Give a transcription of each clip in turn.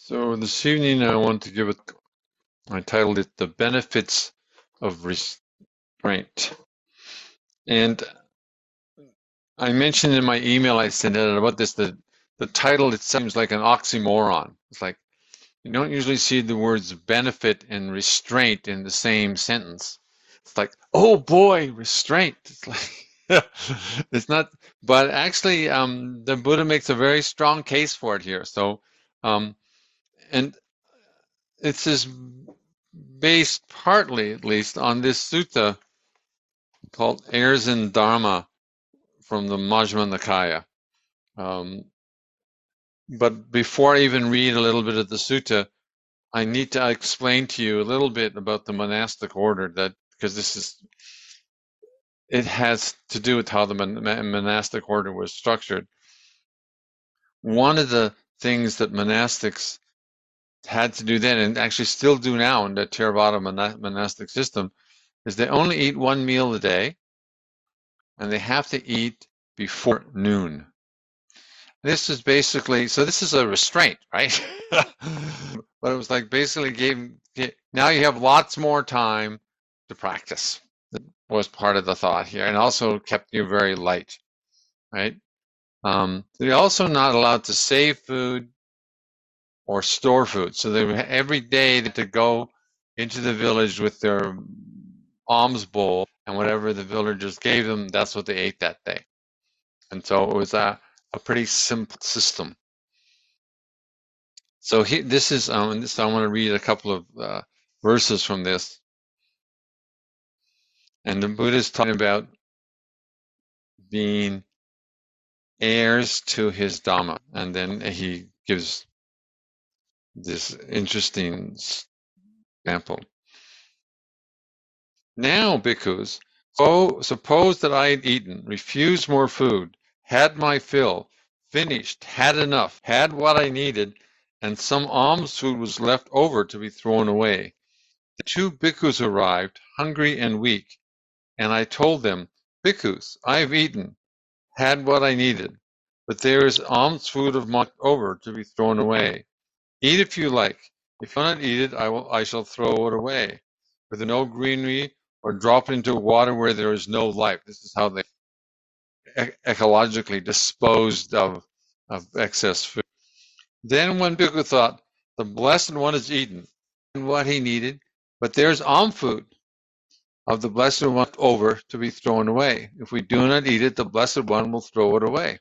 So this evening I want to give it, I titled it The Benefits of Restraint. And I mentioned in my email I sent out about this, the title, it seems like an oxymoron. It's like you don't usually see the words benefit and restraint in the same sentence. It's like, oh boy, restraint. It's like, it's not, but actually the Buddha makes a very strong case for it here. So, um, and it's is based partly, at least, on this sutta called Heirs in Dharma from the Majjhima Nikaya. Um, but before I even read a little bit of the sutta, I need to explain to you a little bit about the monastic order, that because it has to do with how the monastic order was structured. One of the things that monastics had to do then, and actually still do now in the Theravada monastic system, is they only eat one meal a day, and they have to eat before noon. This is basically, so this is a restraint, right? But it was like basically now you have lots more time to practice. That was part of the thought here, and also kept you very light, right? They're also not allowed to save food or store food. So they every day they had to go into the village with their alms bowl, and whatever the villagers gave them, that's what they ate that day. And so it was a pretty simple system. So this is, I want to read a couple of verses from this. And the Buddha is talking about being heirs to his Dhamma. And then he gives this interesting example. Now, bhikkhus, suppose that I had eaten, refused more food, had my fill, finished, had enough, had what I needed, and some alms food was left over to be thrown away. The two bhikkhus arrived, hungry and weak, and I told them, Bhikkhus, I have eaten, had what I needed, but there is alms food of mine over to be thrown away. Eat if you like. If you cannot eat it, I shall throw it away. With no greenery, or drop it into water where there is no life. This is how they ecologically disposed of excess food. Then one bhikkhu thought, the Blessed One has eaten what he needed, but there's alms food of the Blessed One over to be thrown away. If we do not eat it, the Blessed One will throw it away.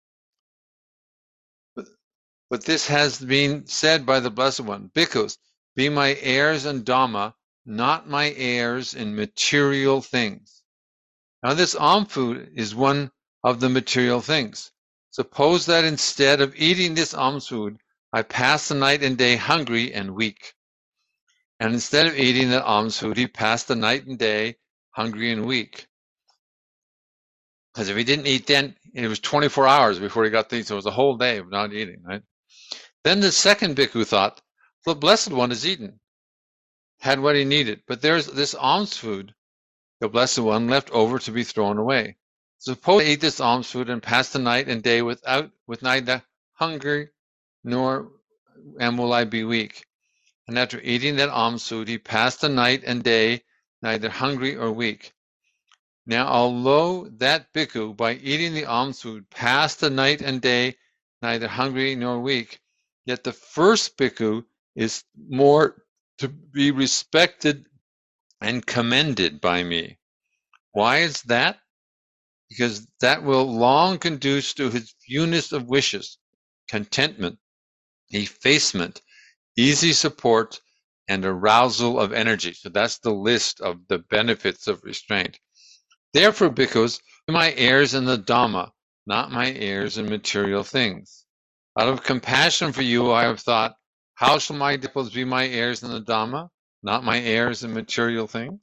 But this has been said by the Blessed One, Bhikkhus, be my heirs in Dhamma, not my heirs in material things. Now this alms food is one of the material things. Suppose that instead of eating this alms food, I pass the night and day hungry and weak. And instead of eating the alms food, he passed the night and day hungry and weak. Because if he didn't eat then, it was 24 hours before he got to eat, so it was a whole day of not eating, right? Then the second bhikkhu thought, the Blessed One has eaten, had what he needed, but there's this alms food, the Blessed One, left over to be thrown away. Suppose I eat this alms food and pass the night and day with neither hunger nor will I be weak. And after eating that alms food, he passed the night and day neither hungry or weak. Now, although that bhikkhu, by eating the alms food, passed the night and day neither hungry nor weak, yet the first bhikkhu is more to be respected and commended by me. Why is that? Because that will long conduce to his fewness of wishes, contentment, effacement, easy support, and arousal of energy. So that's the list of the benefits of restraint. Therefore, bhikkhus, be my heirs in the Dhamma, not my heirs in material things. Out of compassion for you, I have thought, how shall my disciples be my heirs in the Dhamma, not my heirs in material things?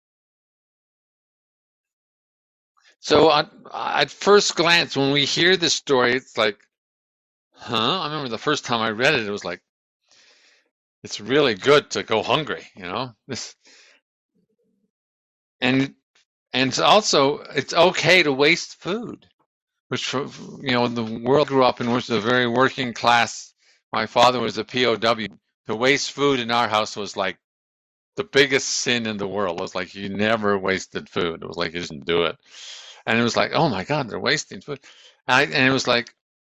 So at first glance, when we hear this story, it's like, huh? I remember the first time I read it, it was like, it's really good to go hungry, you know? And it's also, it's okay to waste food, which, you know, the world grew up in, which is a very working class, my father was a POW. To waste food in our house was like the biggest sin in the world. It was like you never wasted food. It was like you didn't do it. And it was like, oh my God, they're wasting food. And it was like,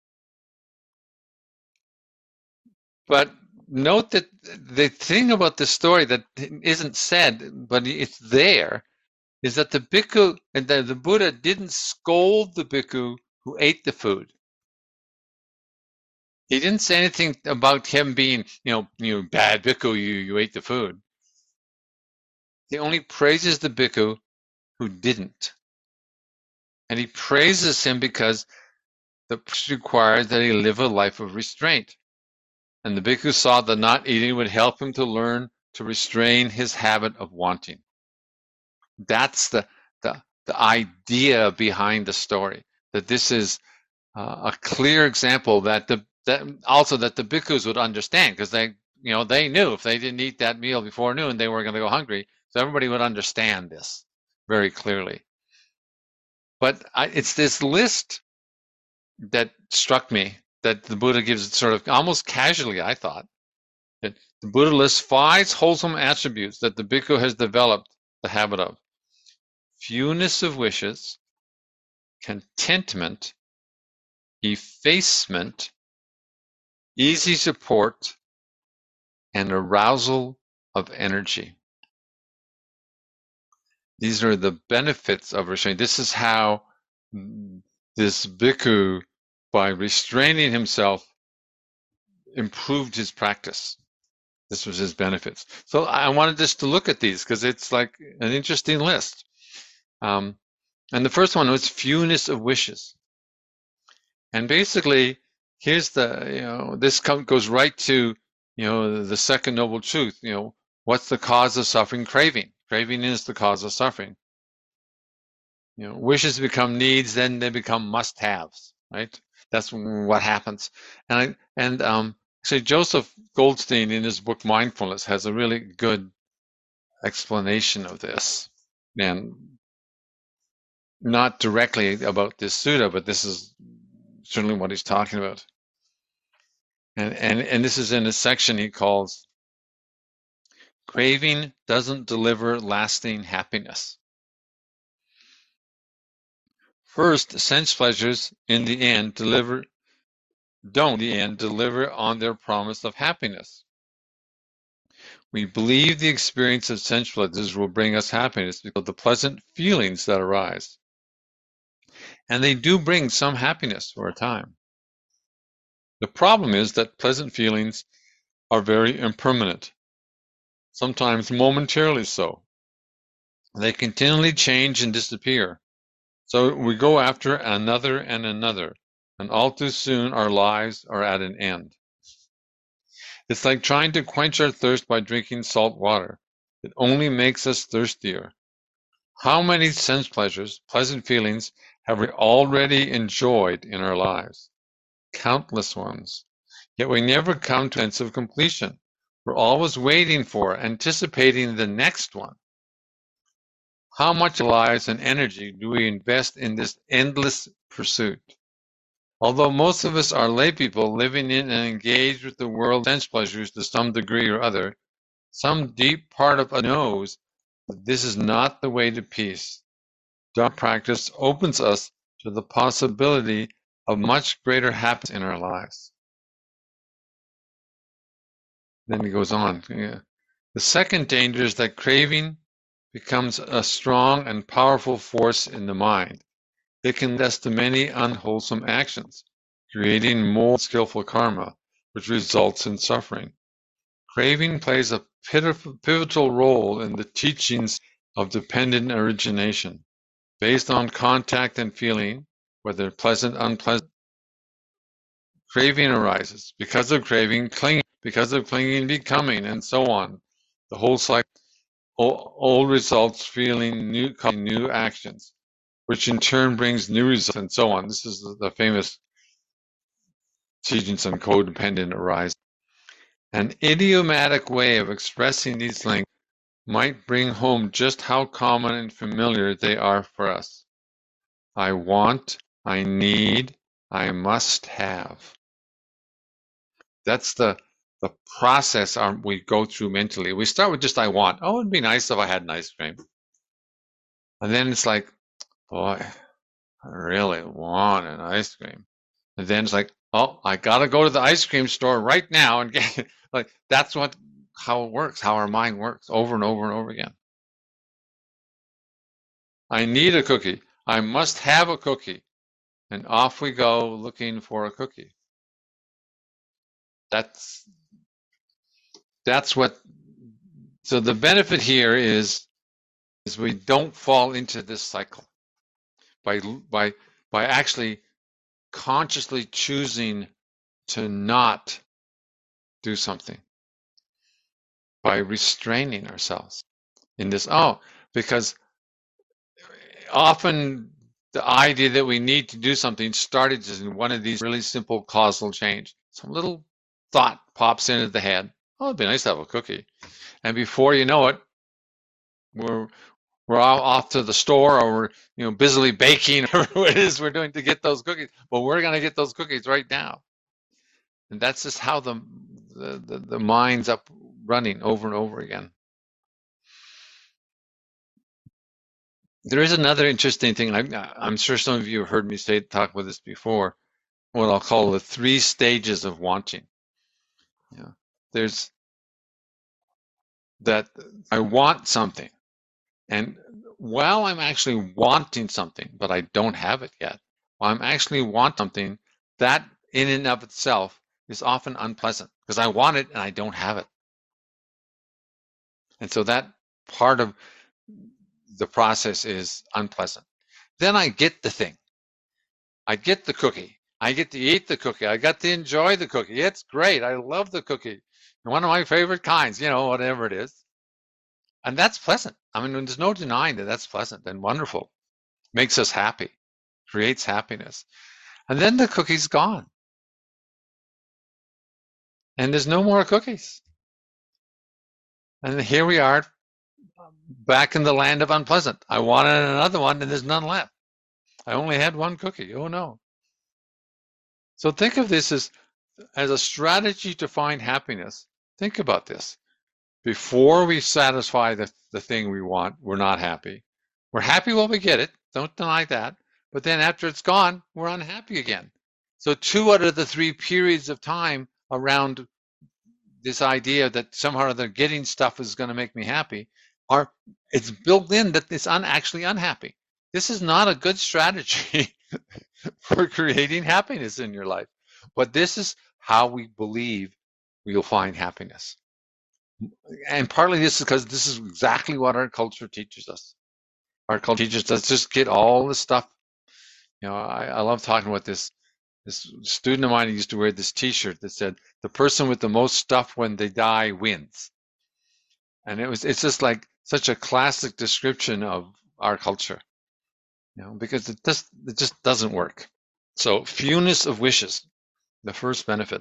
but note that the thing about the story that isn't said, but it's there, is that the bhikkhu and the Buddha didn't scold the bhikkhu who ate the food. He didn't say anything about him being, you bad bhikkhu, you ate the food. He only praises the bhikkhu who didn't. And he praises him because the practice required that he live a life of restraint. And the bhikkhu saw that not eating would help him to learn to restrain his habit of wanting. That's the idea behind the story. That this is a clear example that the bhikkhus would understand, because they knew if they didn't eat that meal before noon, they were going to go hungry. So everybody would understand this very clearly. But it's this list that struck me that the Buddha gives sort of almost casually, I thought. That the Buddha lists 5 wholesome attributes that the bhikkhu has developed the habit of: fewness of wishes, contentment, effacement, easy support, and arousal of energy. These are the benefits of restraint. This is how this bhikkhu, by restraining himself, improved his practice. This was his benefits. So I wanted just to look at these because it's like an interesting list. And the first one was fewness of wishes. And basically, here's this goes right to, the second noble truth. What's the cause of suffering? Craving. Craving is the cause of suffering. Wishes become needs, then they become must-haves, right? That's what happens. So Joseph Goldstein, in his book Mindfulness, has a really good explanation of this, and not directly about this sutta, but this is certainly what he's talking about. And this is in a section he calls "Craving Doesn't Deliver Lasting Happiness." First, sense pleasures in the end don't in the end deliver on their promise of happiness. We believe the experience of sense pleasures will bring us happiness because of the pleasant feelings that arise. And they do bring some happiness for a time. The problem is that pleasant feelings are very impermanent, sometimes momentarily so. They continually change and disappear. So we go after another and another, and all too soon our lives are at an end. It's like trying to quench our thirst by drinking salt water. It only makes us thirstier. How many sense pleasures, pleasant feelings, have we already enjoyed in our lives? Countless ones. Yet we never come to a sense of completion. We're always waiting for, anticipating the next one. How much lives and energy do we invest in this endless pursuit? Although most of us are lay people living in and engaged with the world's sense pleasures to some degree or other, some deep part of us knows that this is not the way to peace. Dharma practice opens us to the possibility of much greater happiness in our lives. Then he goes on. Yeah. The second danger is that craving becomes a strong and powerful force in the mind. It can lead us to many unwholesome actions, creating more skillful karma, which results in suffering. Craving plays a pivotal role in the teachings of dependent origination. Based on contact and feeling, whether pleasant or unpleasant, craving arises. Because of craving, clinging. Because of clinging, becoming, and so on. The whole cycle. Old results feeling new actions, which in turn brings new results, and so on. This is the famous teachings on codependent arising. An idiomatic way of expressing these things might bring home just how common and familiar they are for us. I want, I need, I must have. That's the process we go through mentally. We start with just I want. Oh, it'd be nice if I had an ice cream. And then it's like, boy, I really want an ice cream. And then it's like, oh, I gotta go to the ice cream store right now and get it. Like that's how it works, how our mind works over and over and over again. I need a cookie. I must have a cookie. And off we go looking for a cookie. That's what, so the benefit here is we don't fall into this cycle by actually consciously choosing to not do something, by restraining ourselves in this. Oh, because often the idea that we need to do something started just in one of these really simple causal change. Some little thought pops into the head. Oh, it'd be nice to have a cookie. And before you know it, we're all off to the store, or we're busily baking, or whatever it is we're doing to get those cookies. But we're going to get those cookies right now. And that's just how the mind's up running over and over again. There is another interesting thing. I'm sure some of you have heard me talk about this before. What I'll call the 3 stages of wanting. There's that I want something, and while I'm actually wanting something, but I don't have it yet, while I'm actually want something, that in and of itself is often unpleasant because I want it and I don't have it. And so that part of the process is unpleasant. Then I get the thing. I get the cookie. I get to eat the cookie. I got to enjoy the cookie. It's great. I love the cookie. One of my favorite kinds, whatever it is. And that's pleasant. I mean, there's no denying that that's pleasant and wonderful. Makes us happy, creates happiness. And then the cookie's gone. And there's no more cookies. And here we are back in the land of unpleasant. I wanted another one and there's none left. I only had one cookie. Oh no. So think of this as a strategy to find happiness. Think about this. Before we satisfy the thing we want, we're not happy. We're happy when we get it. Don't deny that. But then after it's gone, we're unhappy again. So 2 out of the 3 periods of time around this idea that somehow or other getting stuff is going to make me happy it's built in that it's actually unhappy. This is not a good strategy for creating happiness in your life. But this is how we believe we'll find happiness. And partly this is because this is exactly what our culture teaches us. Our culture teaches us just get all the stuff. I love talking about this. This student of mine used to wear this T-shirt that said, "The person with the most stuff when they die wins." And it's just like such a classic description of our culture, because it just doesn't work. So fewness of wishes, the first benefit.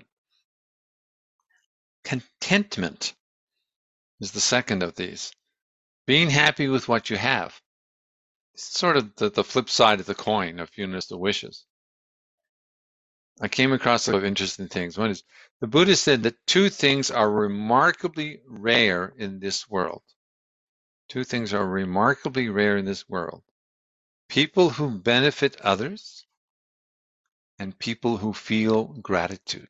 Contentment is the second of these. Being happy with what you have. It's sort of the flip side of the coin of fewness of wishes. I came across a lot of interesting things. One is the Buddha said that 2 things are remarkably rare in this world. 2 things are remarkably rare in this world. People who benefit others and people who feel gratitude.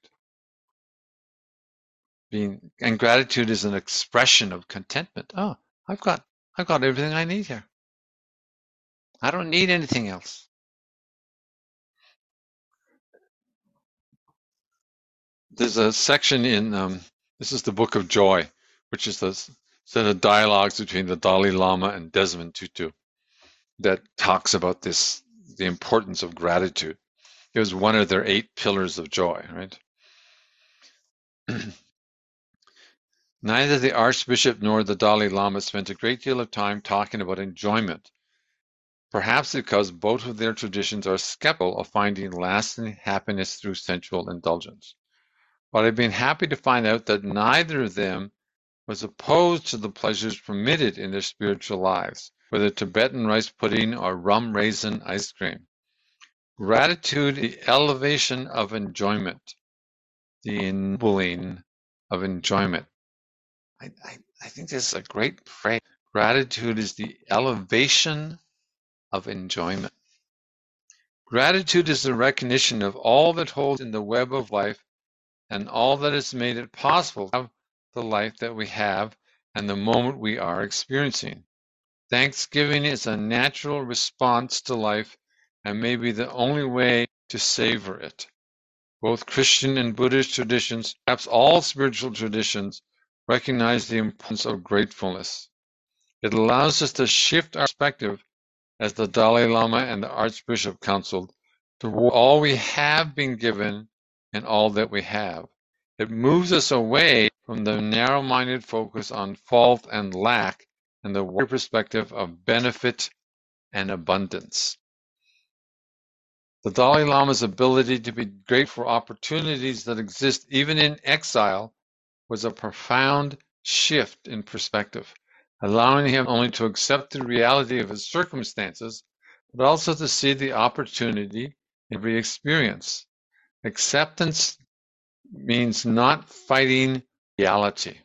And gratitude is an expression of contentment. Oh, I've got everything I need here. I don't need anything else. There's a section in this is the Book of Joy, which is the set of dialogues between the Dalai Lama and Desmond Tutu that talks about the importance of gratitude. It was one of their 8 pillars of joy, right? Neither the Archbishop nor the Dalai Lama spent a great deal of time talking about enjoyment, perhaps because both of their traditions are skeptical of finding lasting happiness through sensual indulgence. But I've been happy to find out that neither of them was opposed to the pleasures permitted in their spiritual lives, whether Tibetan rice pudding or rum raisin ice cream. Gratitude, the elevation of enjoyment. the ennobling of enjoyment. I think this is a great phrase. Gratitude is the elevation of enjoyment. Gratitude is the recognition of all that holds in the web of life and all that has made it possible to have the life that we have and the moment we are experiencing. Thanksgiving is a natural response to life and may be the only way to savor it. Both Christian and Buddhist traditions, perhaps all spiritual traditions, recognize the importance of gratefulness. It allows us to shift our perspective, as the Dalai Lama and the Archbishop counseled, toward all we have been given and all that we have. It moves us away from the narrow-minded focus on fault and lack and the wider perspective of benefit and abundance. The Dalai Lama's ability to be grateful for opportunities that exist even in exile was a profound shift in perspective, allowing him not only to accept the reality of his circumstances, but also to see the opportunity in every experience. Acceptance means not fighting reality.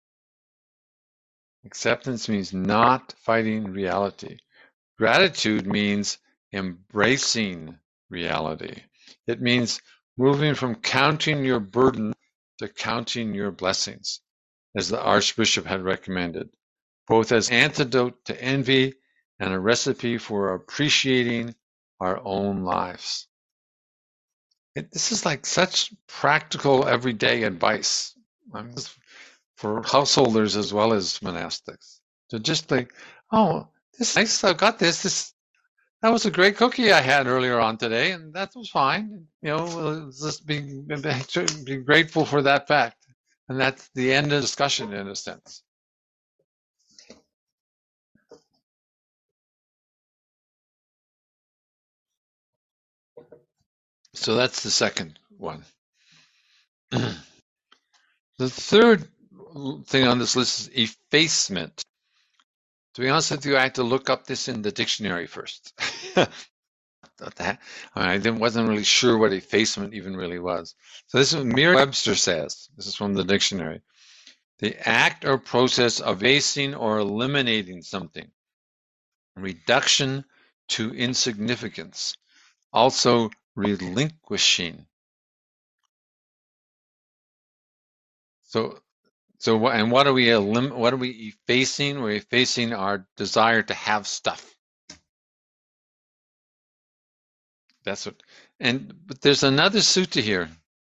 Acceptance means not fighting reality. Gratitude means embracing reality. It means moving from counting your burden to counting your blessings, as the Archbishop had recommended, both as antidote to envy and a recipe for appreciating our own lives. This is like such practical, everyday advice for householders as well as monastics. To just like, oh, this is nice, I've got this. That was a great cookie I had earlier on today, and that was fine. Just be grateful for that fact. And that's the end of the discussion in a sense. So that's the second one. The third thing on this list is effacement. To be honest with you, I had to look up this in the dictionary first. I wasn't really sure what effacement even really was. So this is what Merriam-Webster says. This is from the dictionary. The act or process of effacing or eliminating something. Reduction to insignificance. Also relinquishing. And what are we effacing? We're effacing our desire to have stuff. That's what. But there's another sutta here.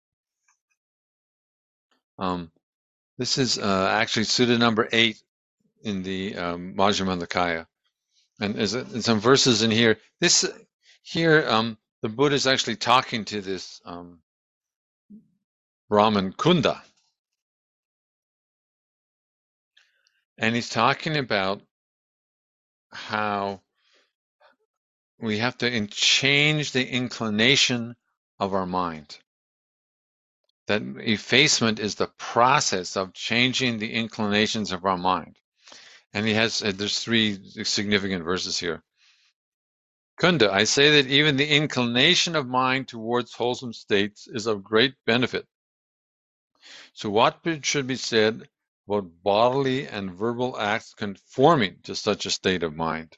This is actually sutta number 8 in the Majjhima Nikaya, and there's some verses in here. The Buddha is actually talking to this Brahmin Kunda, and he's talking about how we have to change the inclination of our mind. That effacement is the process of changing the inclinations of our mind. And there's 3 significant verses here. Kunda, I say that even the inclination of mind towards wholesome states is of great benefit. So what should be said about bodily and verbal acts conforming to such a state of mind?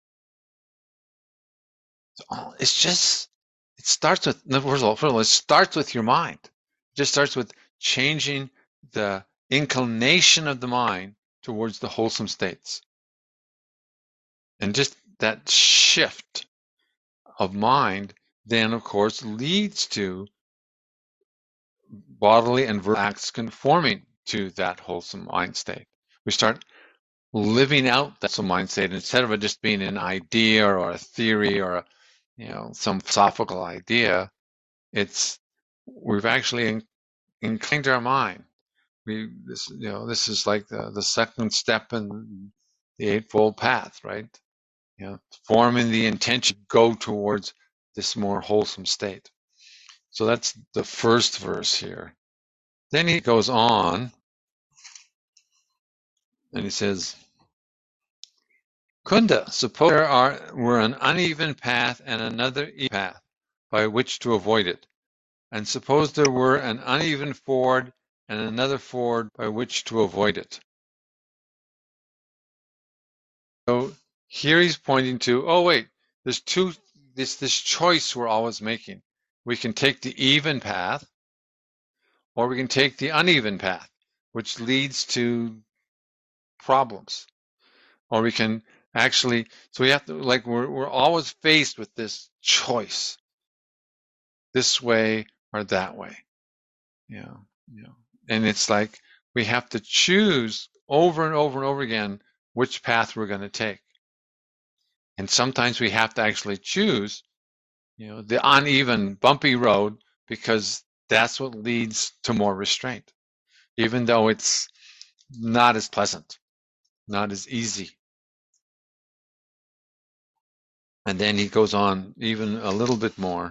It starts with, first of all, it starts with your mind. It just starts with changing the inclination of the mind towards the wholesome states. And just that shift of mind then, of course, leads to bodily and verbal acts conforming to that wholesome mind state. We start living out that wholesome mind state instead of it just being an idea or a theory or some philosophical idea. We've actually inclined our mind. This is like the second step in the Eightfold Path, right? Forming the intention to go towards this more wholesome state. So that's the first verse here. Then he goes on and he says, Kunda, suppose there were an uneven path and another even path by which to avoid it. and suppose there were an uneven ford and another ford by which to avoid it. So here he's pointing to, oh wait, there's this choice we're always making. We can take the even path, or we can take the uneven path, which leads to problems. Or we can actually, so we have to, like, we're always faced with this choice, this way or that way. Yeah, yeah. And it's like we have to choose over and over and over again which path we're going to take. And sometimes we have to actually choose, the uneven, bumpy road, because that's what leads to more restraint, even though it's not as pleasant, not as easy. And then he goes on even a little bit more.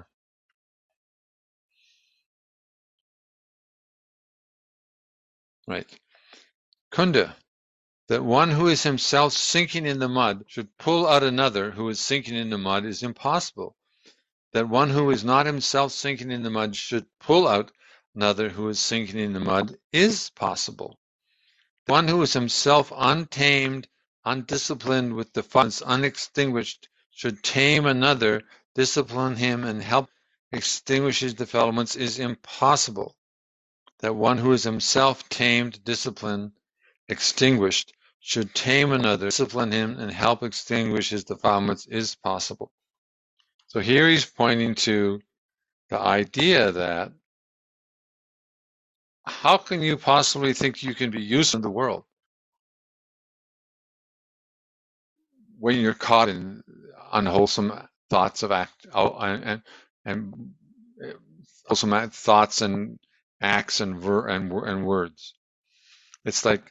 Right. Kunda, that one who is himself sinking in the mud should pull out another who is sinking in the mud is impossible. That one who is not himself sinking in the mud should pull out another who is sinking in the mud is possible. One who is himself untamed, undisciplined, with defilements unextinguished, should tame another, discipline him, and help extinguish his defilements is impossible. That one who is himself tamed, disciplined, extinguished, should tame another, discipline him, and help extinguish his defilements is possible. So here he's pointing to the idea that how can you possibly think you can be useful in the world when you're caught in unwholesome thoughts of and wholesome thoughts and acts and words? It's like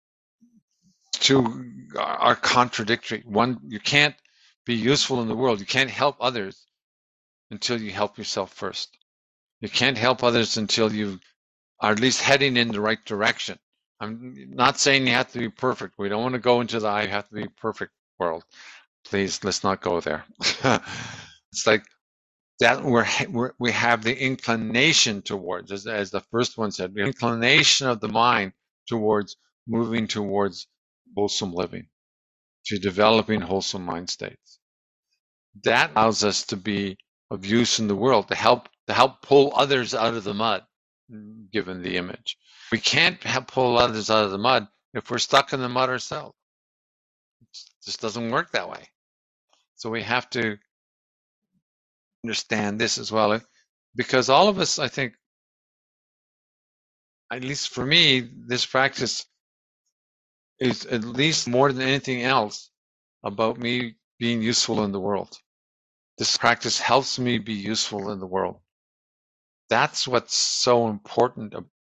two are contradictory. One, you can't be useful in the world. You can't help others until you help yourself first. You can't help others until you are at least heading in the right direction. I'm not saying you have to be perfect. We don't want to go into the I have to be perfect world. Please, let's not go there. It's like that we have the inclination towards, as the first one said, the inclination of the mind towards moving towards wholesome living, to developing wholesome mind states. That allows us to be of use in the world, to help pull others out of the mud, given the image. We can't pull others out of the mud if we're stuck in the mud ourselves. It just doesn't work that way. So we have to understand this as well, because all of us, I think, at least for me, this practice is at least more than anything else about me being useful in the world. This practice helps me be useful in the world. That's what's so important,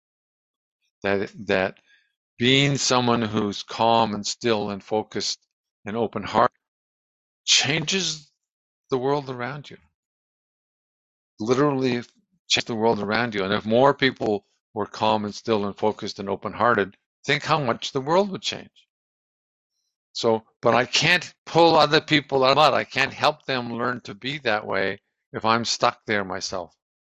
that being someone who's calm and still and focused and open heart changes the world around you. Literally change the world around you. And if more people were calm and still and focused and open hearted, think how much the world would change. So, but I can't pull other people out of mud. I can't help them learn to be that way if I'm stuck there myself.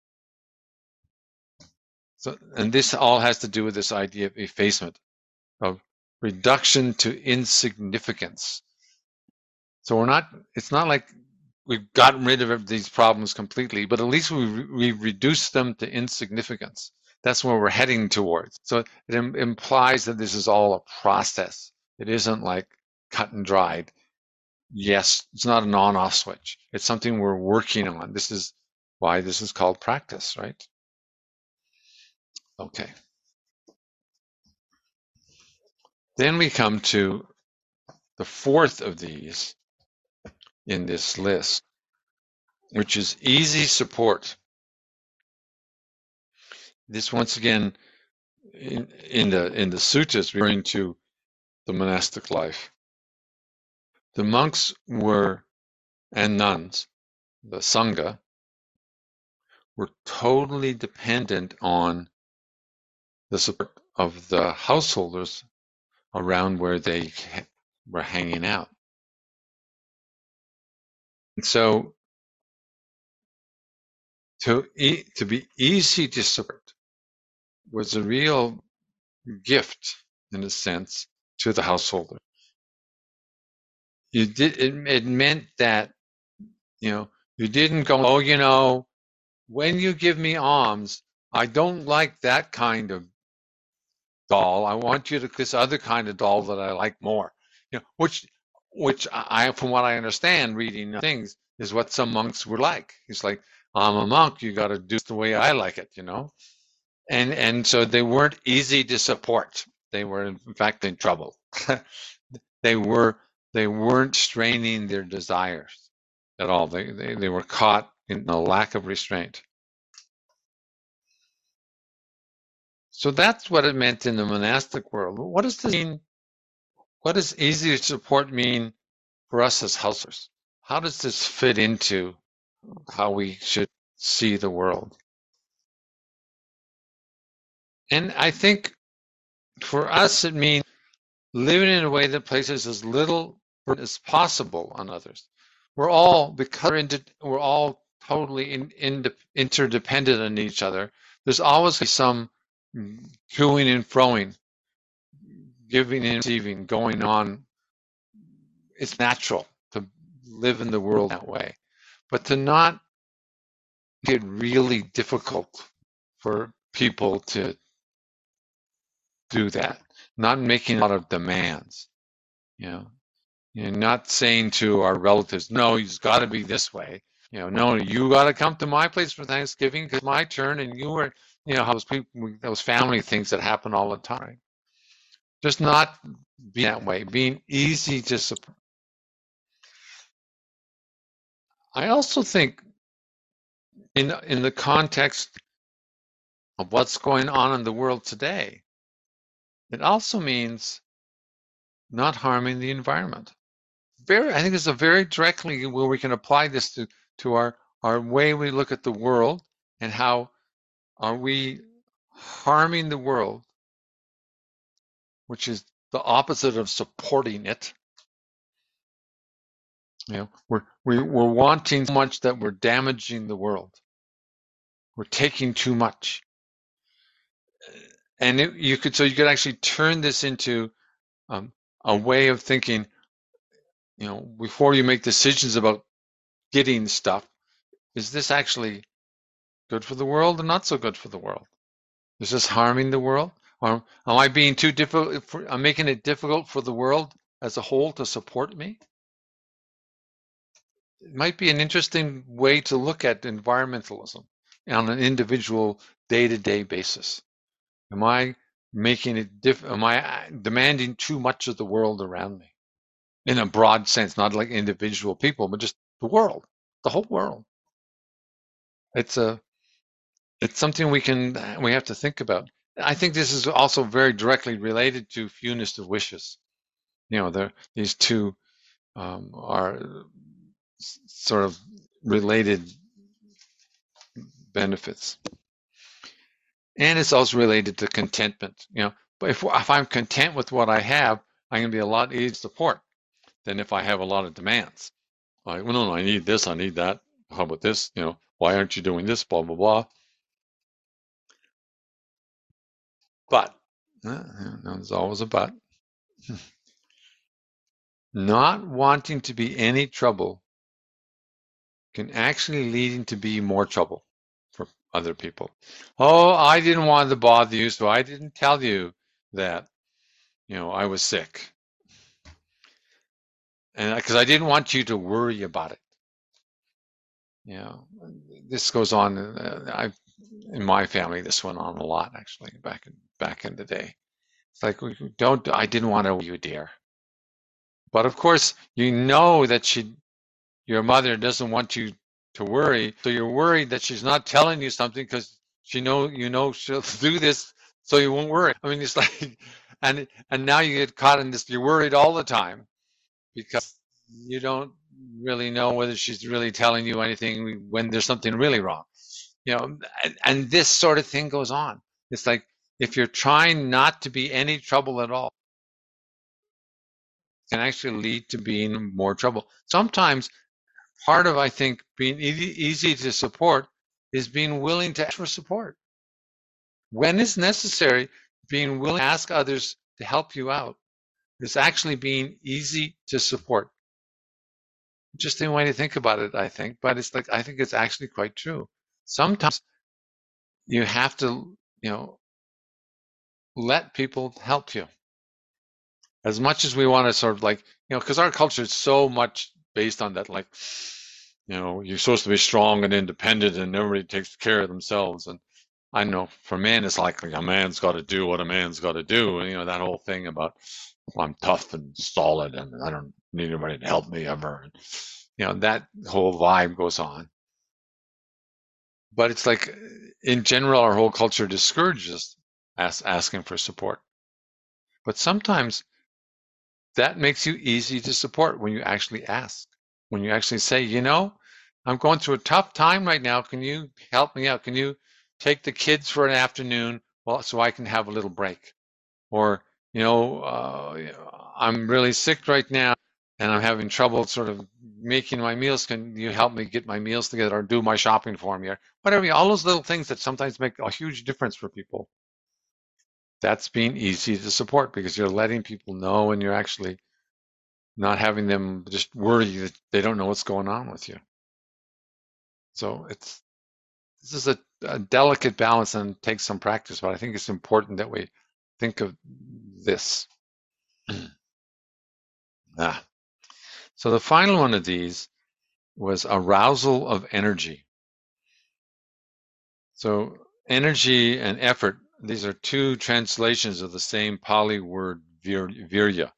So, and this all has to do with this idea of effacement, of reduction to insignificance. So it's not like we've gotten rid of these problems completely, but at least we reduce them to insignificance. That's where we're heading towards. So it implies that this is all a process. It isn't like cut and dried. Yes, it's not an on-off switch. It's something we're working on. This is why this is called practice, right? Okay. Then we come to the fourth of these in this list, which is easy support. This, once again, in the suttas, referring to the monastic life. The monks and nuns, the sangha, were totally dependent on the support of the householders around where they were hanging out. And so to be easy to support was a real gift, in a sense, to the householder. It meant that, you didn't go, oh, when you give me alms, I don't like that kind of doll. I want you to this other kind of doll that I like more. Which I, from what I understand, reading things, is what some monks were like. It's like, I'm a monk, you got to do it the way I like it, and so they weren't easy to support. They were, in fact, in trouble. they were they weren't straining their desires at all. They were caught in a lack of restraint. So that's what it meant in the monastic world. What does this mean? What does easy to support mean for us as householders? How does this fit into how we should see the world? And I think for us, it means living in a way that places as little as possible on others. We're all, because we're all totally interdependent on each other. There's always some toing and froing, giving and receiving going on. It's natural to live in the world that way, but to not get really difficult for people to do that, not making a lot of demands, not saying to our relatives, no, it's got to be this way. No, you got to come to my place for Thanksgiving because it's my turn, and you were, how those family things that happen all the time. Just not being that way, being easy to support. I also think in the context of what's going on in the world today, it also means not harming the environment. I think it's a very directly where we can apply this to our way we look at the world, and how are we harming the world, which is the opposite of supporting it. We're wanting so much that we're damaging the world. We're taking too much, and you could actually turn this into a way of thinking. Before you make decisions about getting stuff, is this actually good for the world or not so good for the world? Is this harming the world? Or am I being too difficult? I'm making it difficult for the world as a whole to support me? It might be an interesting way to look at environmentalism on an individual day-to-day basis. Am I making it am I demanding too much of the world around me? In a broad sense, not like individual people, but just the world, the whole world. It's something we have to think about. I think this is also very directly related to fewness of wishes. These two are sort of related benefits, and it's also related to contentment. But if I'm content with what I have, I'm going to be a lot easier to support than if I have a lot of demands. Like, well, no, I need this, I need that. How about this? Why aren't you doing this? Blah blah blah. But there's always a but. Not wanting to be any trouble can actually lead to be more trouble for other people. Oh, I didn't want to bother you, so I didn't tell you that, I was sick. And because I didn't want you to worry about it. This goes on. In my family, this went on a lot, actually, back in the day. It's like, I didn't want to worry you, dear. But of course, that your mother doesn't want you to worry, so you're worried that she's not telling you something because she'll do this, so you won't worry. I mean, it's like, and now you get caught in this. You're worried all the time because you don't really know whether she's really telling you anything when there's something really wrong. And this sort of thing goes on. It's like, if you're trying not to be any trouble at all, it can actually lead to being more trouble. Sometimes part of, I think, being easy to support is being willing to ask for support. When it's necessary, being willing to ask others to help you out is actually being easy to support. Interesting way to think about it, I think, but it's like, I think it's actually quite true. Sometimes you have to, let people help you. As much as we want to sort of like, because our culture is so much based on that, like, you're supposed to be strong and independent and everybody takes care of themselves. And I know for men, it's like a man's got to do what a man's got to do. And, that whole thing about, well, I'm tough and solid and I don't need anybody to help me ever. And, that whole vibe goes on. But it's like, in general, our whole culture discourages asking for support. But sometimes that makes you easy to support when you actually ask, when you actually say, I'm going through a tough time right now. Can you help me out? Can you take the kids for an afternoon so I can have a little break? Or, I'm really sick right now and I'm having trouble sort of making my meals. Can you help me get my meals together or do my shopping for me? Or whatever, all those little things that sometimes make a huge difference for people. That's being easy to support because you're letting people know and you're actually not having them just worry that they don't know what's going on with you. So this is a delicate balance and takes some practice, but I think it's important that we think of this. So the final one of these was arousal of energy. So energy and effort, these are two translations of the same Pali word virya.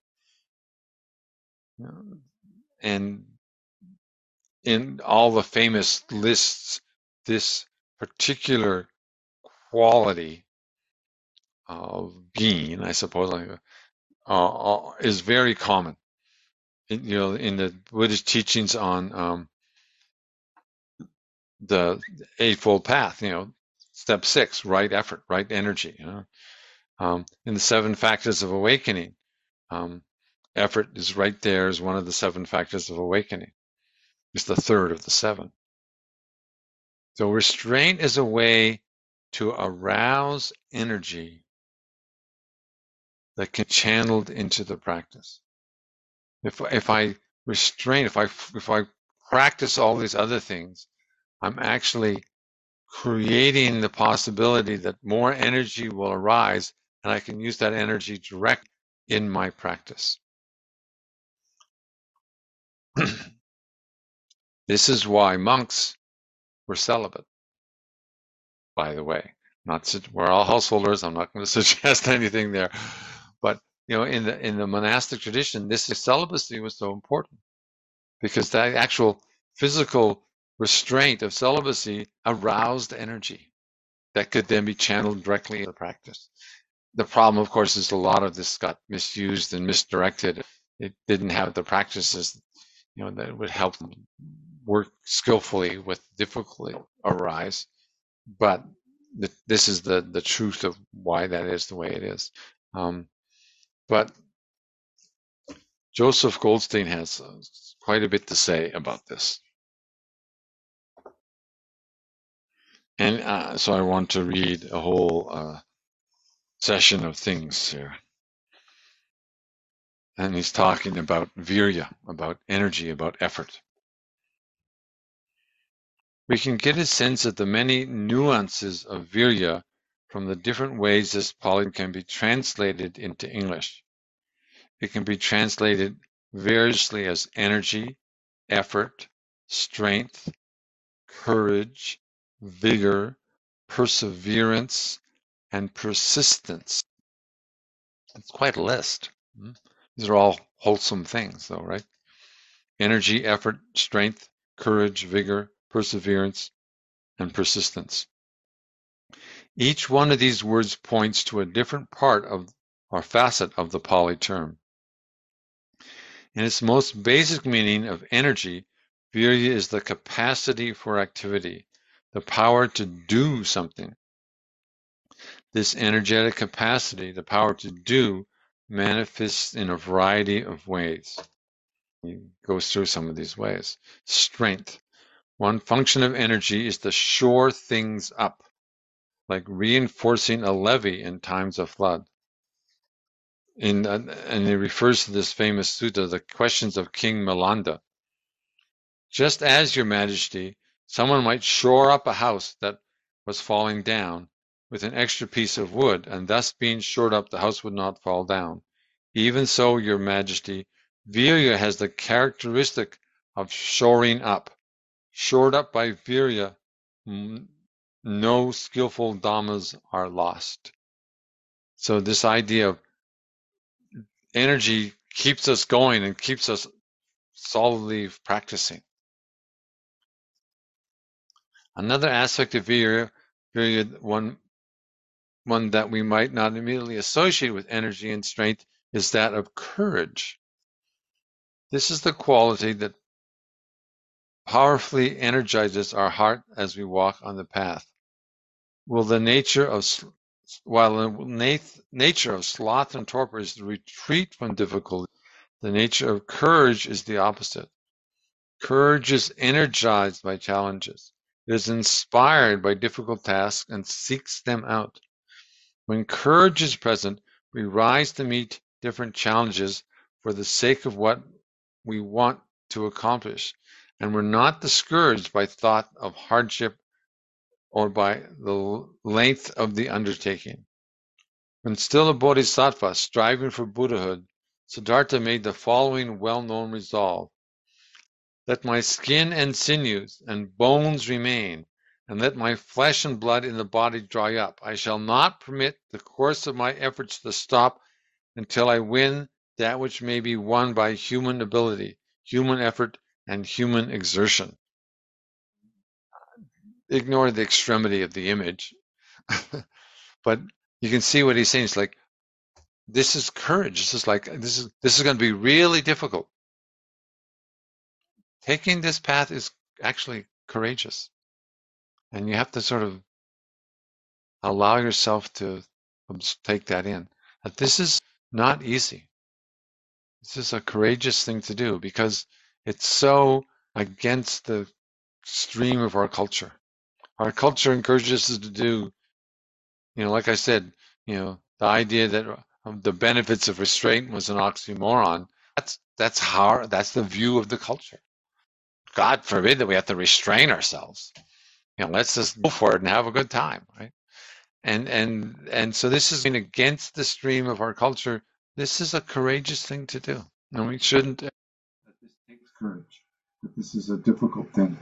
And in all the famous lists, this particular quality of being, I suppose, is very common. In the Buddhist teachings on the Eightfold Path, step 6, right effort, right energy. In the 7 factors of awakening, effort is right there as one of the 7 factors of awakening. It's the third of the 7. So restraint is a way to arouse energy that can be channeled into the practice. If I restrain, if I practice all these other things, I'm actually creating the possibility that more energy will arise and I can use that energy direct in my practice. This is why monks were celibate, by the way. We're all householders. I'm not going to suggest anything there, but in the monastic tradition, this celibacy was so important because that actual physical restraint of celibacy aroused energy that could then be channeled directly into practice. The problem, of course, is a lot of this got misused and misdirected. It didn't have the practices, that would help them work skillfully with difficulty arise. But this is the truth of why that is the way it is. But Joseph Goldstein has quite a bit to say about this. And so I want to read a whole session of things here. And he's talking about virya, about energy, about effort. We can get a sense of the many nuances of virya from the different ways this Pali can be translated into English. It can be translated variously as energy, effort, strength, courage, vigor, perseverance, and persistence. It's quite a list. These are all wholesome things, though, right? Energy, effort, strength, courage, vigor, perseverance, and persistence. Each one of these words points to a different part of or facet of the Pali term. In its most basic meaning of energy, virya is the capacity for activity, the power to do something. This energetic capacity, the power to do, manifests in a variety of ways. He goes through some of these ways. Strength. One function of energy is to shore things up, like reinforcing a levee in times of flood. And he refers to this famous sutta, the Questions of King Milanda. Just as, Your Majesty, someone might shore up a house that was falling down with an extra piece of wood, and thus being shored up, the house would not fall down. Even so, Your Majesty, Virya has the characteristic of shoring up. Shored up by Virya, no skillful dhammas are lost. So this idea of energy keeps us going and keeps us solidly practicing. Another aspect of virya, one that we might not immediately associate with energy and strength, is that of courage. This is the quality that powerfully energizes our heart as we walk on the path. While the nature of sloth and torpor is the retreat from difficulty, the nature of courage is the opposite. Courage is energized by challenges. It is inspired by difficult tasks and seeks them out. When courage is present, we rise to meet different challenges for the sake of what we want to accomplish, and we're not discouraged by thought of hardship or by the length of the undertaking. When still a bodhisattva striving for Buddhahood, Siddhartha made the following well-known resolve: let my skin and sinews and bones remain, and let my flesh and blood in the body dry up. I shall not permit the course of my efforts to stop until I win that which may be won by human ability, human effort, and human exertion. Ignore the extremity of the image, but you can see what he's saying. It's like, this is courage. This is going to be really difficult. Taking this path is actually courageous. And you have to sort of allow yourself to take that in. That this is not easy. This is a courageous thing to do because it's so against the stream of our culture. Our culture encourages us to do, like I said, the idea that the benefits of restraint was an oxymoron. That's the view of the culture. God forbid that we have to restrain ourselves. Let's just go for it and have a good time, right? And so this is going against the stream of our culture. This is a courageous thing to do. And we shouldn't. That this takes courage. That this is a difficult thing.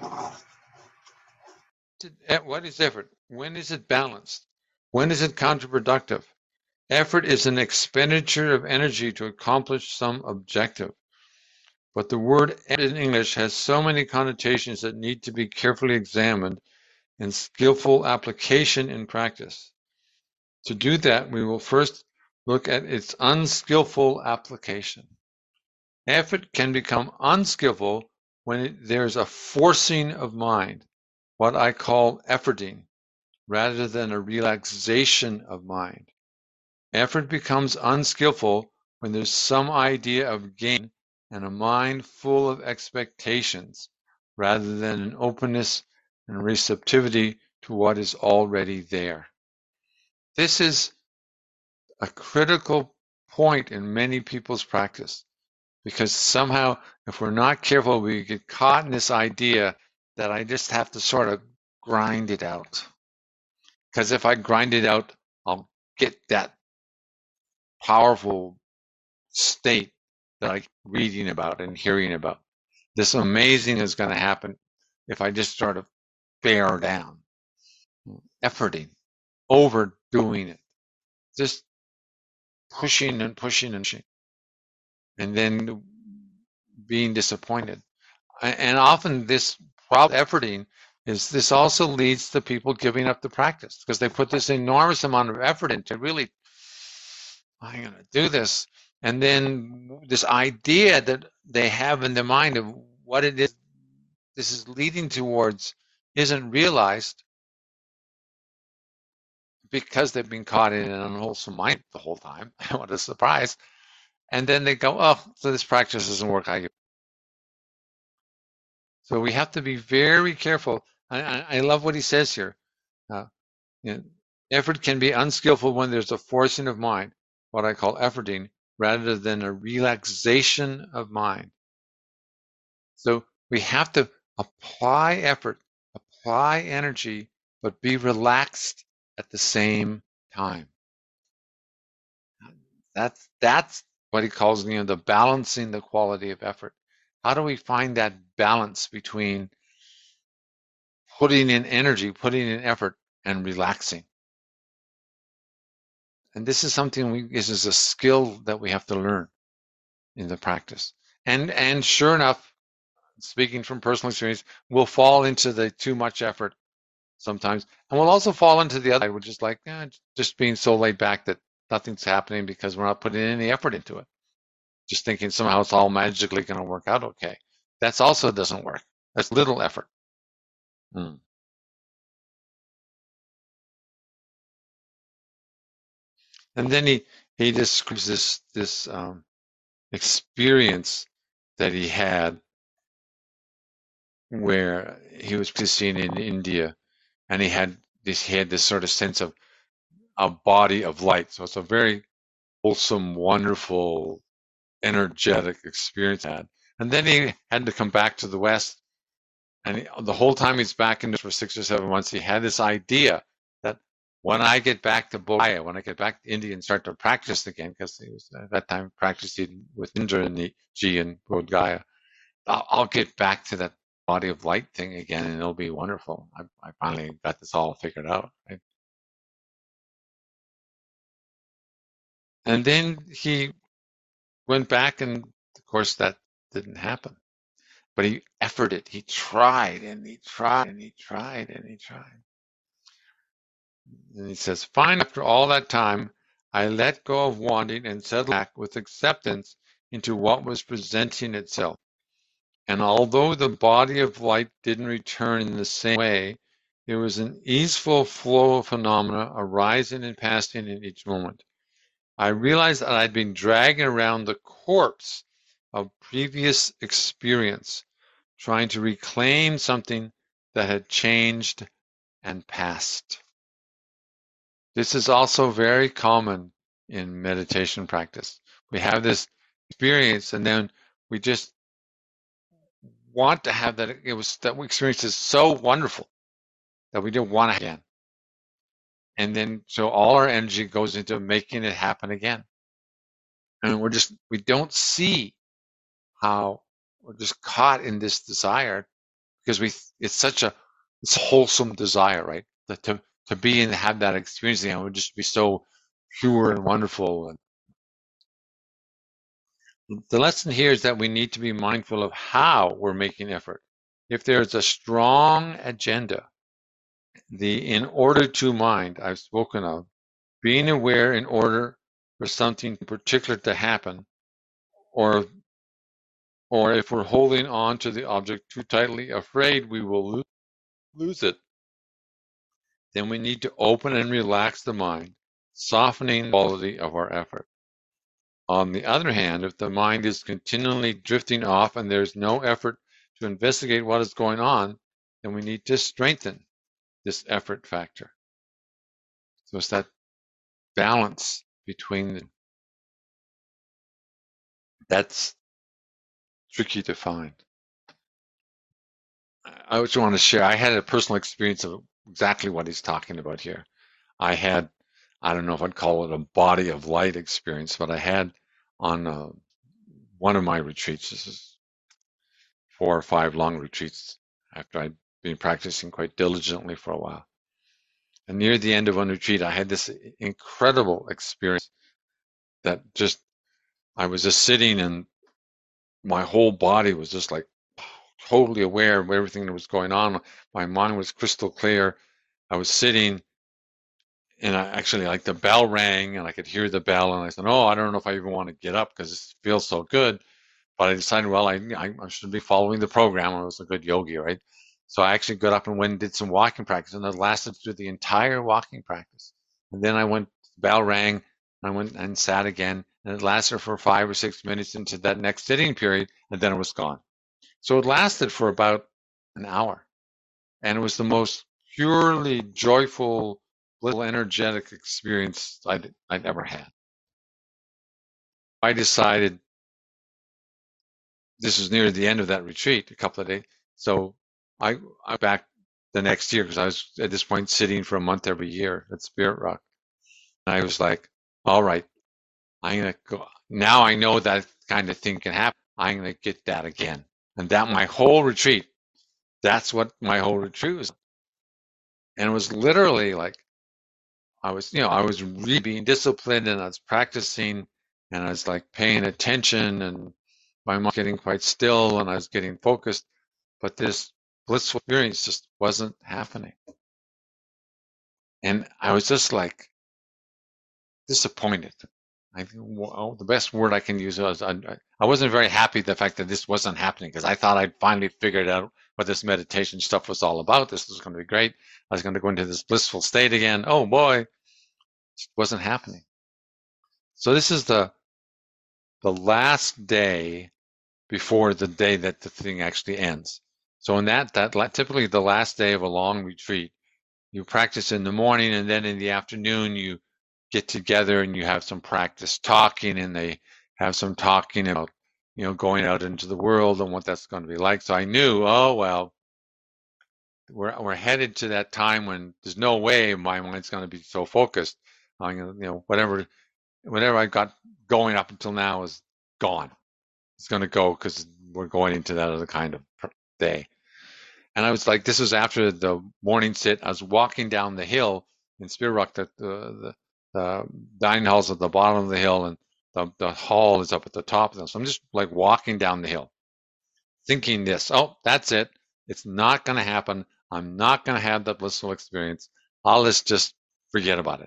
What is effort? When is it balanced? When is it counterproductive? Effort is an expenditure of energy to accomplish some objective. But the word in English has so many connotations that need to be carefully examined in skillful application in practice. To do that, we will first look at its unskillful application. Effort can become unskillful when there's a forcing of mind, what I call efforting, rather than a relaxation of mind. Effort becomes unskillful when there's some idea of gain and a mind full of expectations, rather than an openness and receptivity to what is already there. This is a critical point in many people's practice, because somehow, if we're not careful, we get caught in this idea that I just have to sort of grind it out. Because if I grind it out, I'll get that powerful state that I'm reading about and hearing about. This amazing is going to happen if I just sort of bear down, efforting, overdoing it, just pushing and pushing and pushing, and then being disappointed. And often this problem efforting this also leads to people giving up the practice because they put this enormous amount of effort into really, I'm going to do this. And then this idea that they have in their mind of what it is this is leading towards isn't realized because they've been caught in an unwholesome mind the whole time. What a surprise. And then they go, oh, so this practice doesn't work. So we have to be very careful. I love what he says here. Uh, you know, effort can be unskillful when there's a forcing of mind, what I call efforting, rather than a relaxation of mind. So we have to apply effort, apply energy, but be relaxed at the same time. That's what he calls, the balancing the quality of effort. How do we find that balance between putting in energy, putting in effort, and relaxing? And this is something this is a skill that we have to learn in the practice. And sure enough, speaking from personal experience, we'll fall into the too much effort sometimes, and we'll also fall into the other side, which is like just being so laid back that nothing's happening because we're not putting any effort into it. Just thinking somehow it's all magically going to work out okay. That's also doesn't work. That's little effort. Hmm. And then he describes this experience that he had where he was practicing in India, and he had this sort of sense of a body of light. So it's a very wholesome, wonderful, energetic experience. And then he had to come back to the West, and the whole time he's back in for 6 or 7 months, he had this idea that when I get back to Bodh when I get back to India and start to practice again, because he was at that time practicing with Indra Ji and Bodh Gaya, I'll get back to that body of light thing again, and it'll be wonderful. I finally got this all figured out. Right? And then he went back, and of course that didn't happen. But he efforted. He tried, and he tried, and he tried, and he tried. And he says, "Fine. After all that time, I let go of wanting and settled back with acceptance into what was presenting itself. And although the body of light didn't return in the same way, there was an easeful flow of phenomena arising and passing in each moment. I realized that I'd been dragging around the corpse of previous experience, trying to reclaim something that had changed and passed." This is also very common in meditation practice. We have this experience, and then we just want to have that. That experience is so wonderful that we don't want to again. And then so all our energy goes into making it happen again. And we don't see how we're just caught in this desire because it's such it's wholesome desire, right? To be and have that experience again would just be so pure and wonderful. And the lesson here is that we need to be mindful of how we're making effort. If there's a strong agenda, the in order to mind I've spoken of, being aware in order for something particular to happen, or if we're holding on to the object too tightly, afraid we will lose it, then we need to open and relax the mind, softening the quality of our effort. On the other hand, if the mind is continually drifting off and there's no effort to investigate what is going on, then we need to strengthen this effort factor. So it's that balance between that's tricky to find. I just want to share, I had a personal experience of exactly what he's talking about here. I don't know if I'd call it a body of light experience, but I had on one of my retreats, this is 4 or 5 long retreats after I'd been practicing quite diligently for a while. And near the end of one retreat, I had this incredible experience that I was just sitting and my whole body was just like totally aware of everything that was going on. My mind was crystal clear. I was sitting and I actually, like, the bell rang and I could hear the bell and I said, "Oh, I don't know if I even want to get up because it feels so good." But I decided, well, I should be following the program. I was a good yogi, right? So I actually got up and went and did some walking practice, and it lasted through the entire walking practice. And then the bell rang, and I went and sat again, and it lasted for 5 or 6 minutes into that next sitting period, and then it was gone. So it lasted for about an hour. And it was the most purely joyful, little energetic experience I'd ever had. I decided this was near the end of that retreat, a couple of days. So I back the next year because I was at this point sitting for a month every year at Spirit Rock. And I was like, all right, I'm going to go. Now I know that kind of thing can happen. I'm going to get that again. And that my whole retreat, that's what my whole retreat was. And it was literally like, I was really being disciplined and I was practicing and I was like paying attention and my mind was getting quite still and I was getting focused, but this blissful experience just wasn't happening. And I was just like disappointed. I think the best word I can use was I wasn't very happy the fact that this wasn't happening because I thought I'd finally figured out what this meditation stuff was all about. This was going to be great. I was going to go into this blissful state again. Oh boy, it wasn't happening. So this is the last day before the day that the thing actually ends. So in that typically the last day of a long retreat, you practice in the morning and then in the afternoon you get together and you have some practice talking and they have some talking about, going out into the world and what that's going to be like. So I knew, oh well, we're headed to that time when there's no way my mind's going to be so focused. I'm gonna, whatever I got going up until now is gone. It's going to go because we're going into that other kind of day. And I was like, this was after the morning sit. I was walking down the hill in Spirit Rock. The dining hall's at the bottom of the hill, and the hall is up at the top of them. So I'm just like walking down the hill, thinking this. Oh, that's it. It's not going to happen. I'm not going to have that blissful experience. I'll just forget about it.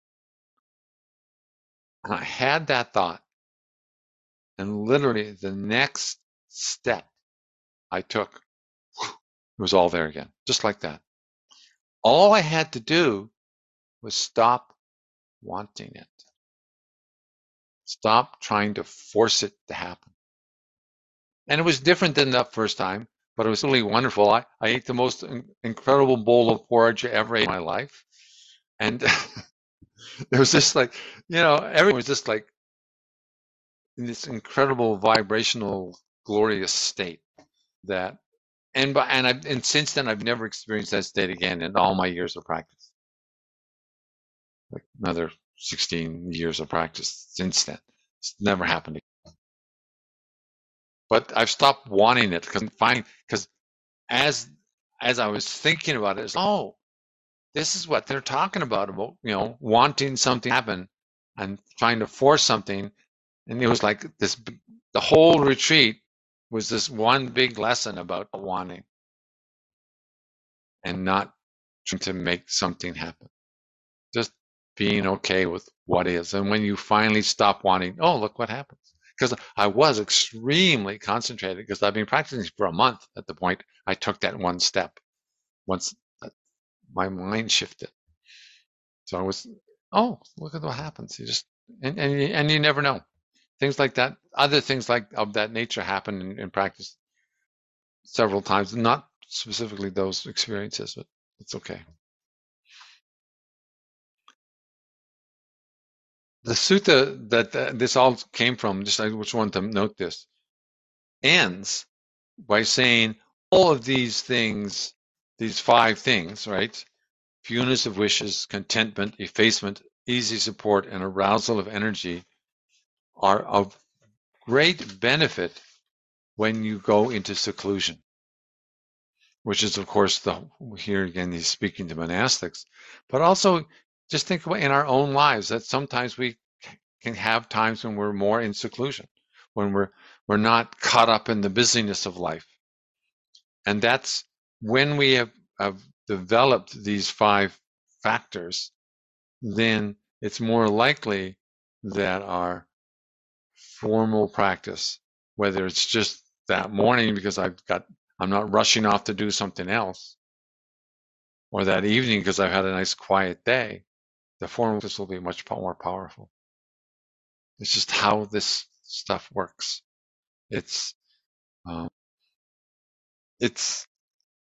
And I had that thought, and literally the next step I took, it was all there again, just like that. All I had to do was stop wanting it. Stop trying to force it to happen. And it was different than that first time, but it was really wonderful. I ate the most incredible bowl of porridge I ever ate in my life. And it was just like, everyone was just like in this incredible vibrational, glorious state that, and since then I've never experienced that state again in all my years of practice. Like another 16 years of practice since then. It's never happened again. But I've stopped wanting it because as I was thinking about it, it's, oh, this is what they're talking about wanting something to happen and trying to force something. And it was like this, the whole retreat was this one big lesson about wanting and not trying to make something happen. Just being okay with what is. And when you finally stop wanting, oh, look what happens. Because I was extremely concentrated because I've been practicing for a month at the point I took that one step. Once my mind shifted. So I was, oh, look at what happens. You just, and you never know. Things like that, other things like of that nature happen in practice several times, not specifically those experiences, but it's okay. The sutta that this all came from, just I just wanted to note this, ends by saying all of these things, these 5 things, right? Fewness of wishes, contentment, effacement, easy support, and arousal of energy are of great benefit when you go into seclusion, which is, of course, here again, he's speaking to monastics, but also just think about in our own lives that sometimes we can have times when we're more in seclusion, when we're not caught up in the busyness of life. And that's when we have developed these 5 factors, then it's more likely that our formal practice, whether it's just that morning because I'm not rushing off to do something else, or that evening because I've had a nice quiet day, the formal practice will be much more powerful. It's just how this stuff works. It's um, it's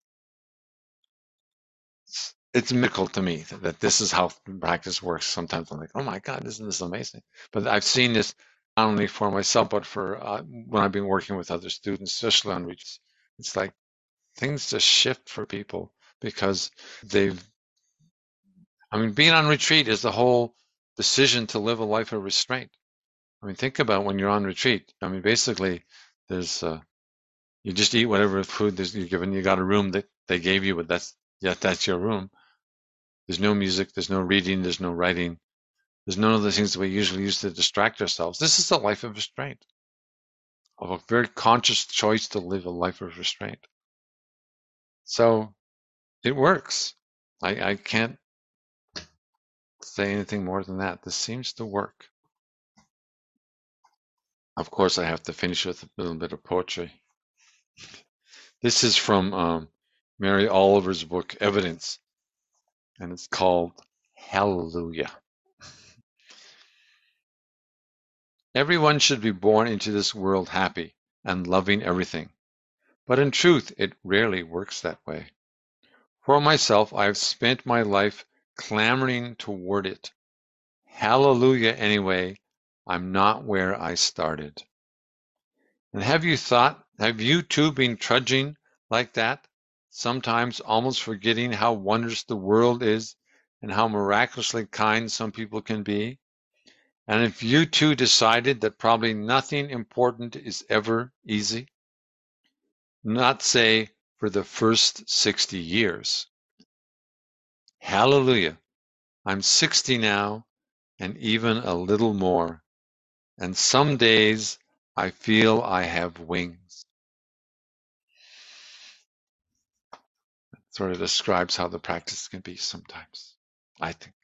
it's mythical to me that this is how practice works. Sometimes I'm like, oh my God, isn't this amazing? But I've seen this not only for myself, but for when I've been working with other students, especially on retreats. It's like things just shift for people because they've, I mean, being on retreat is the whole decision to live a life of restraint. I mean, think about when you're on retreat. I mean, basically, there's you just eat whatever food you're given. You got a room that they gave you, but that's your room. There's no music, there's no reading, there's no writing, there's none of the things that we usually use to distract ourselves. This is a life of restraint, of a very conscious choice to live a life of restraint. So it works. I can't say anything more than that. This seems to work. Of course, I have to finish with a little bit of poetry. This is from Mary Oliver's book, Evidence, and it's called Hallelujah. Everyone should be born into this world happy and loving everything. But in truth, it rarely works that way. For myself, I have spent my life clamoring toward it. Hallelujah, anyway, I'm not where I started. And have you too been trudging like that? Sometimes almost forgetting how wondrous the world is and how miraculously kind some people can be? And if you too decided that probably nothing important is ever easy, not say for the first 60 years. Hallelujah. I'm 60 now and even a little more. And some days I feel I have wings. Sort of describes how the practice can be sometimes, I think.